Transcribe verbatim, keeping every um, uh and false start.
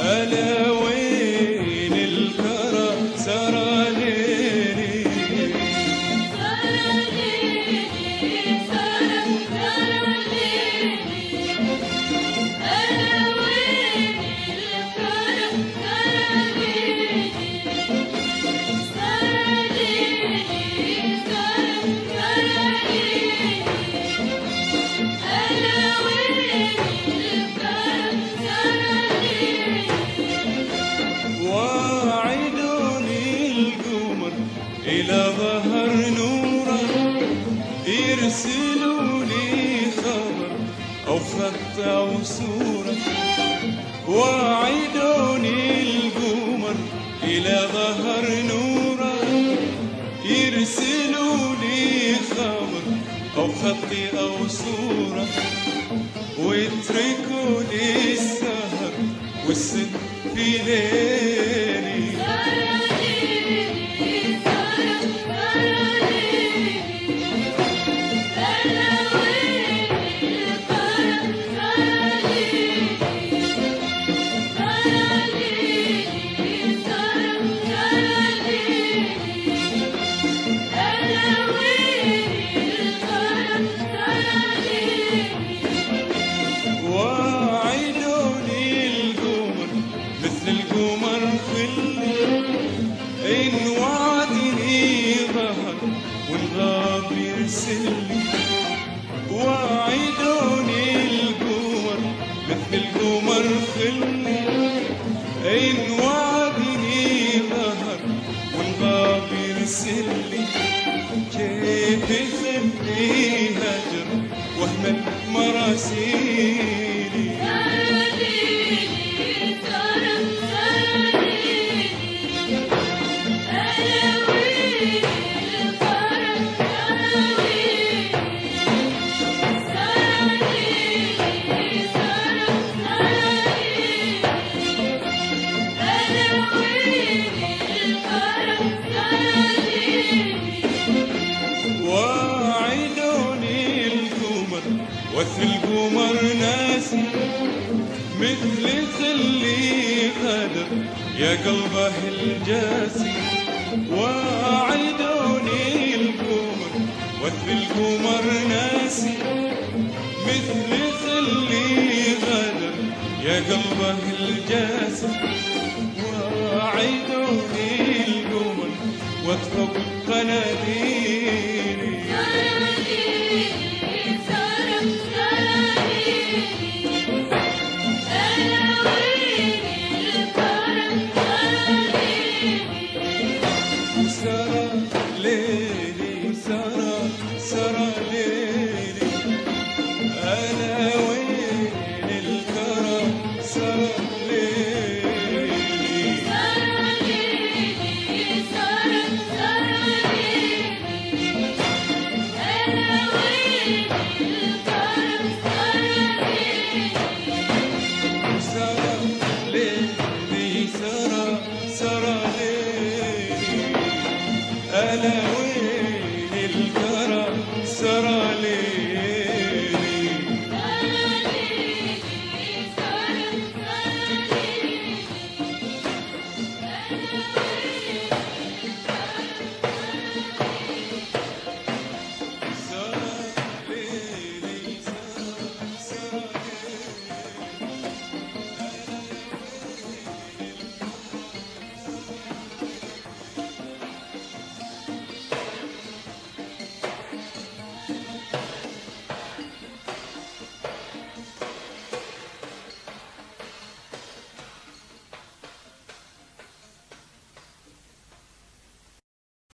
ألا وين الكرى سرى ليلي سرى ليلي سرى سرى ليلي ألا وين الكرى سرى ليلي سرى ليلي سرى سرى ليلي ألا وين الكرى سرى ليلي واعدوني القمر إلى ظهر نوره يرسلوا لي خبر أو خط أو صورة. واعدوني القمر إلى ظهر نوره يرسلوا لي خبر أو خط أو صورة، ويتركوا لي السهر والسد في ليلي. سرى ليلي سرى سرى ليلي ألا وين الكرى سرى ليلي سرى ليلي سرى سرى ليلي ألا وين الكرى سرى ليلي واعدوني القمر مثل القمر خلي إن وعدني ظهر والغاب يرسلي. واعدوني القمر مثل القمر خلي إن وعدني ظهر والغاب يرسلي. كيف يخلي هجر واهمل مراسيلي. سرى ليلي سرى سرى ليلي ألا وين الكرى سرى ليلي سرى ليلي سرى سرى ليلي ألا وين الكرى سرى ليلي واعدوني القمر وثل القمر ناسي مثل خلي غدر يا قلبه الجاسي. واعدوني القمر وثل القمر ناسي مثل خلي غدر يا قلبه الجاسي. واعدوني القمر واطفوا قناديل